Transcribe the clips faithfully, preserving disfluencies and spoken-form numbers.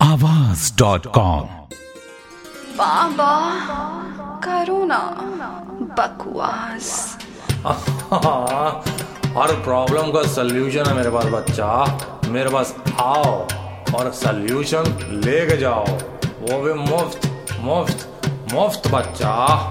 आवाज dot com. बाबा करो ना बकवास। हर प्रॉब्लम का सल्यूशन है मेरे पास बच्चा। मेरे पास आओ और सल्यूशन लेके जाओ, वो भी मुफ्त मुफ्त मुफ्त बच्चा।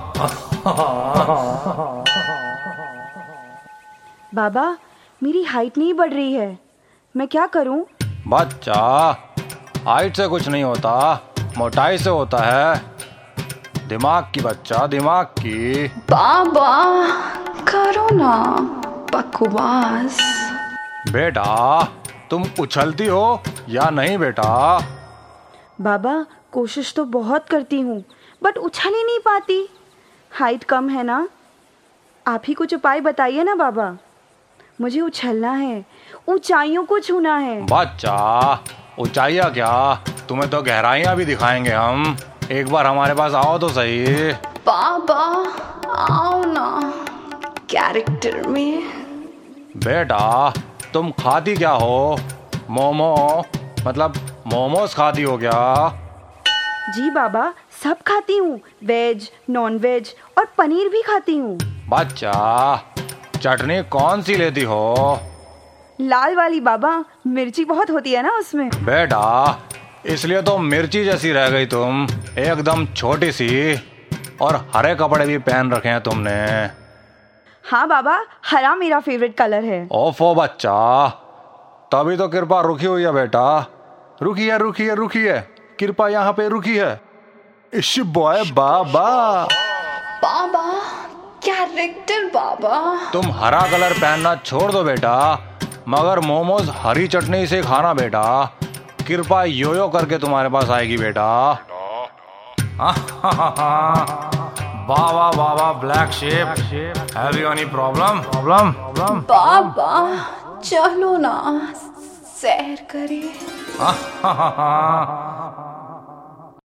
बाबा मेरी हाइट नहीं बढ़ रही है, मैं क्या करूं? बच्चा हाइट से कुछ नहीं होता, मोटाई से होता है। दिमाग की बच्चा, दिमाग की। बाबा करो ना बकवास। बेटा तुम उछलती हो या नहीं बेटा? बाबा कोशिश तो बहुत करती हूँ बट उछल ही नहीं पाती, हाइट कम है ना। आप ही कुछ उपाय बताइए ना बाबा, मुझे उछलना है, ऊंचाइयों को छूना है। बच्चा ऊंचाइयाँ क्या, तुम्हें तो गहराइयाँ भी दिखाएंगे हम। एक बार हमारे पास आओ तो सही। बाबा आओ ना कैरेक्टर में। बेटा तुम खाती क्या हो? मोमो मतलब मोमोज खाती हो क्या? जी बाबा सब खाती हूँ, वेज नॉन वेज और पनीर भी खाती हूँ। बच्चा चटनी कौन सी लेती हो? लाल वाली बाबा, मिर्ची बहुत होती है ना उसमें। बेटा इसलिए तो मिर्ची जैसी रह गई तुम, एकदम छोटी सी, और हरे कपड़े भी पहन रखे हैं तुमने। हाँ बाबा, हरा मेरा फेवरेट कलर है। ओफो बच्चा, तभी तो कृपा रुकी हुई है बेटा। रुकी है रुकी है रुकी है, कृपा यहाँ पे रुकी है। इश बॉय बाबा। बाबा कैरेक्टर बाबा। तुम हरा कलर पहनना छोड़ दो बेटा, मगर मोमोज हरी चटनी से खाना बेटा। कृपा योयो करके तुम्हारे पास आएगी बेटा। Baa baa black sheep, have you any problem? Problem problem बाबा चलो ना सैर करे।